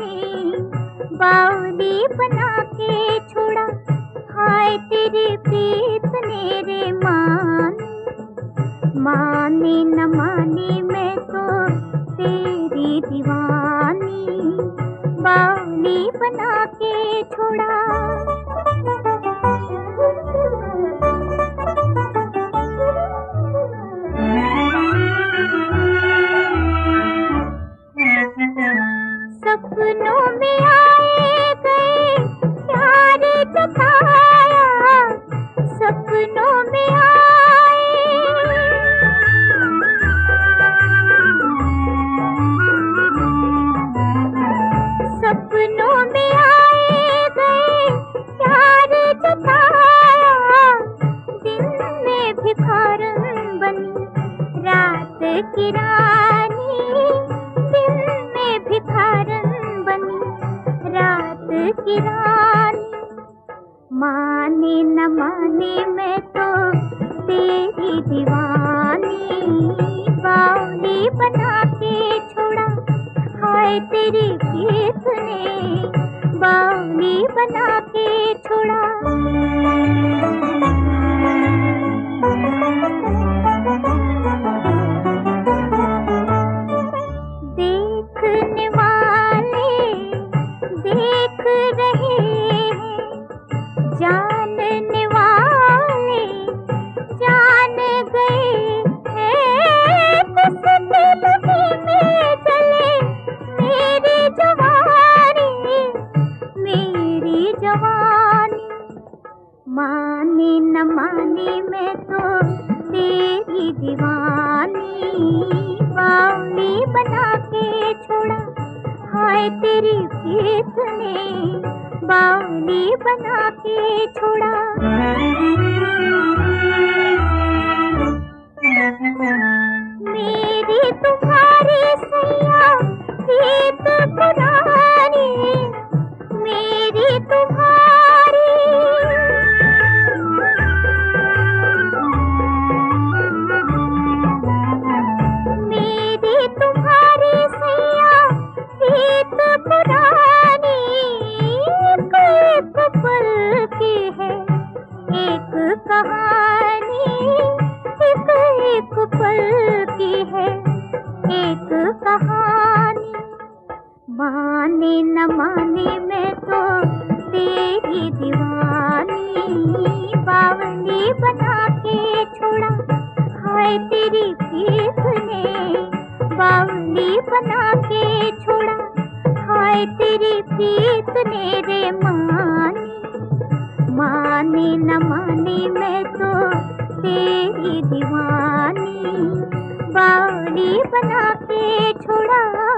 ने बावली बना के छोड़ा। हाय तेरी प्रीत ने रे माने न माने मैं तो तेरी दीवानी, बावली बना के छोड़ा। सपनों में आए गए प्यार जताया, सपनों में सपनों में आए गए प्यार जताया। दिन में भिखारन बनी रात की रानी, दिन में भिखारन बनी रात की रानी। माने न माने मैं तो तेरी दीवानी, बावली बना के छोड़ा। हाय तेरी प्रीत ने बावली बना के छोड़ा। देखने वाले देख रहे हैं, जानने वाले जान गए हैं। किस दिल में जले मेरी जवानी, मेरी जवानी। माने न माने मैं तो तेरी दीवानी, बावली बना के छोड़ा। हाय तेरी प्रीत ने बावली बना के छोड़ा। मेरी तुम्हारी सैया प्रीत पुरानी, मेरी तुम्हारी मेरी तुम्हारी सैया प्रीत पुरानी। एक पल की है एक कहानी, एक पल की है एक कहानी। माने न माने मैं तो तेरी दीवानी, बावली बना के छोड़ा। हाय तेरी प्रीत ने बावली बना के छोड़ा। हाय तेरी प्रीत ने रे माने न माने मैं तो तेरी दीवानी, बावली बना के छोड़ा।